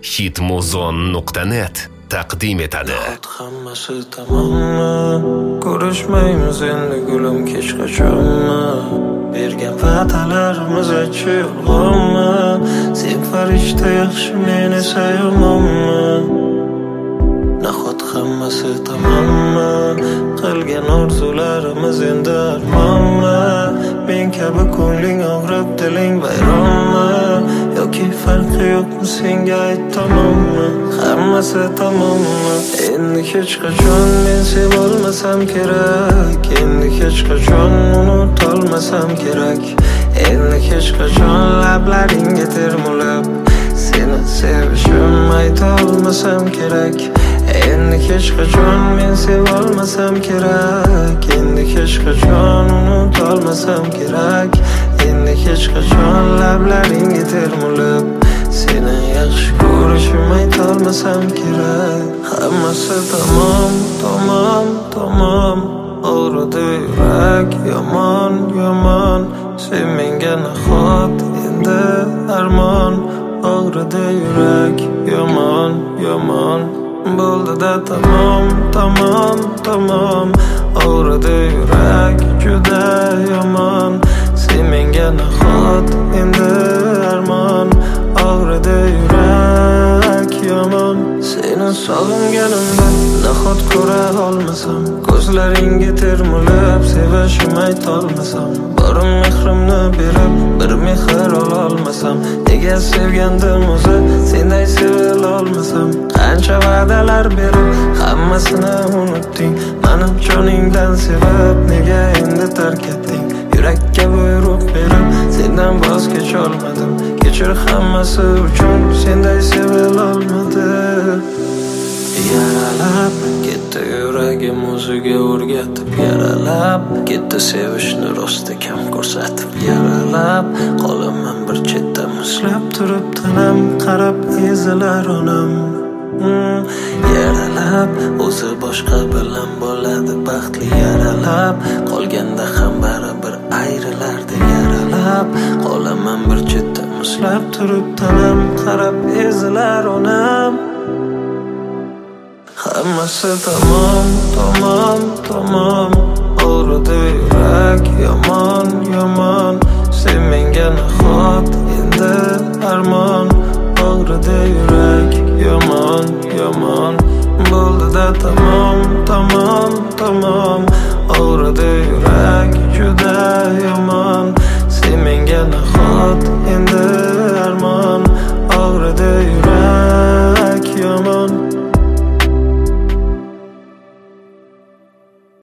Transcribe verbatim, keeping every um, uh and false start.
hitmuzon nuqta net taqdim etadi. Hammasi tamommi? Ko'rishmaymiz endi gulim kech qachonmi? Bergan va'dalarimiz achi yolg'onmi? Sen farishta yaxshi, men esa yomonmi? Nahot hammasi tamommi? Qilgan orzularimiz endi armonmi? Men kabi ko'ngling og'rib, diling vayronmi? Yoki farqi yo'qmi, senga ayt tamommi? Hammasi tamommi? Endi hech qachon men sevolmasam kerak. Endi hech qachon unutolmasam kerak. Endi hech qachon lablaringga termulib seni sevishim aytolmasam kerak. Endi hech qachon men sevolmasam kerak. Endi hech qachon unutolmasam kerak. Endi hech qachon lablaringga termulib seni yaxshi ko'rishim aytolmasam kerak. Hammasi tamom, tamom, tamom. Og'ridi yurak, yomon, yomon. Sen menga nahot endi armon. Og'ridi yurak, yomon, yomon. Bo'ldi-da tamom, tamom, tamom. Og'ridi yurak, juda yomon. Sen menga nahot endi armon. Og'ridi yurak, yomon. Seni sog'inganimda nahot ko'ra olmasam, ko'zlaringga termulib sevishim aytolmasam, borim mehrimni berib bir mehr ololmasam, nega sevgandim o'zi senday sevilolmasam? Qancha va'dalar berib hammasini unutding, mani joningdan sevib nega endi tark etding? Yurakka buyruq berib sendan voz kecholmadim, kechir hammasi uchun senday sevilolmadim. Yaralab ketdi yuragim o'ziga o'rgatib, yaralab ketdi sevishni rosti kam ko'rsatib, yaralab qolaman bir chetda muslab turib tanam qarab ezilar onam. hmm. Yaralab o'zi boshqa bilan bo'ladi baxtli, yaralab qolganda ham baribir ayrilardi, yaralab qolaman bir chetda muslab turib tanam qarab ezilar onam. Hammasi tamom, tamom, tamom. Og'ridi yurak, yomon, yomon. Sen menga nahot endi armon. Og'ridi yurak, yomon, yomon. Bo'ldi-da tamom, tamom, tamom. Og'ridi yurak, juda yomon. Sen menga nahot